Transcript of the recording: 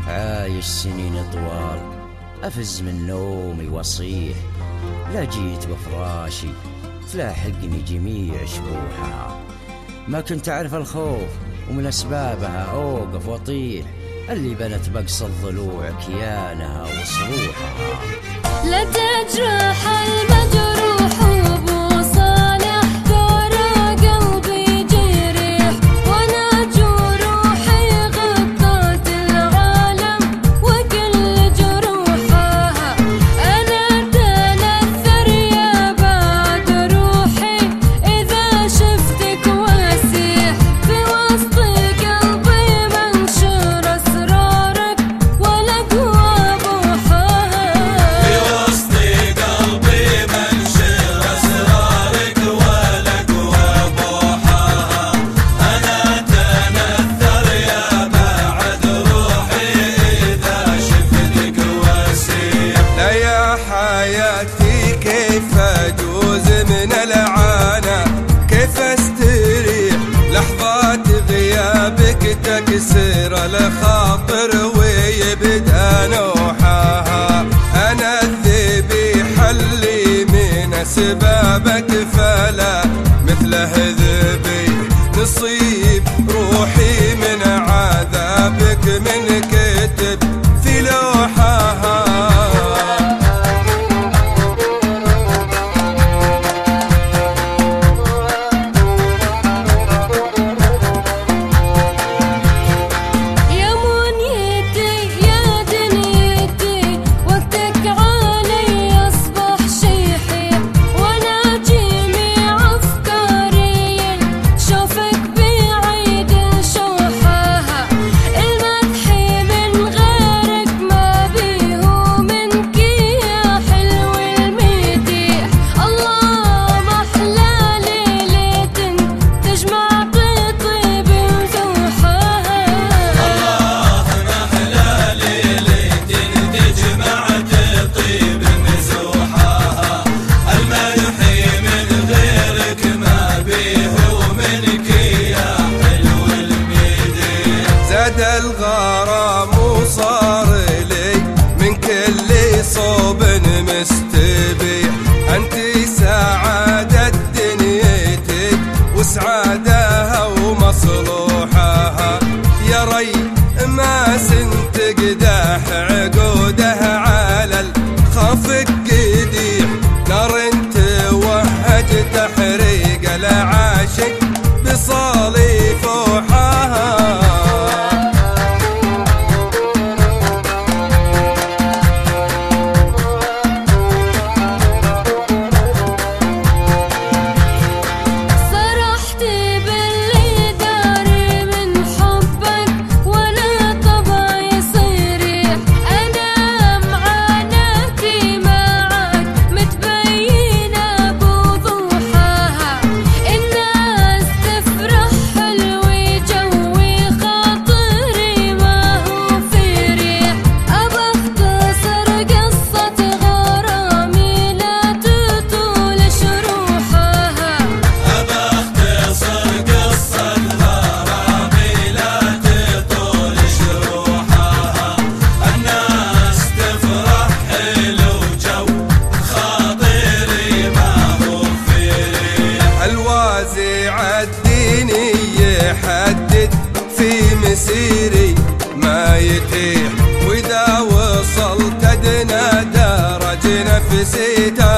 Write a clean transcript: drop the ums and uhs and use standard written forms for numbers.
عايش سنين طوال أفز من نومي وأصيح، لا جيت بفراشي تلاحقني جميع شبوحها. ما كنت أعرف الخوف ومن أسبابها أوقف وأطيح، اللي بنت بقص الضلوع كيانها وصروحها. لا تجرح المجروح وابو صالح، ترى قلبي جريح وانا جروحي غطت العالم وكل جروحها. انا تنثر يا بعد روحي اذا شفتك واسيح، في وسط قلبي منشور اسرارك ولا قوى بوحها. حياتي كيف أجوز من العانى، كيف استريح لحظات غيابك تكسر الخاطر ويبدأ نوحها. أنا الذبيح اللي من أسبابك فلا مثله ذبيح، نصيب روحي من عذابك من كتب في لوحها. الغرام وصار لي من كل صوب مستبيح، أنتي سعادة دنيتي وسعادها ومصلوحها. يا ري ما سنت قداح عقودها على الخافق قديح، نار انت وهج تحريق العاشق بصالفوحها. الديني يحدد في مسيري ما يتيح، وإذا وصلت أدنى درج نفسي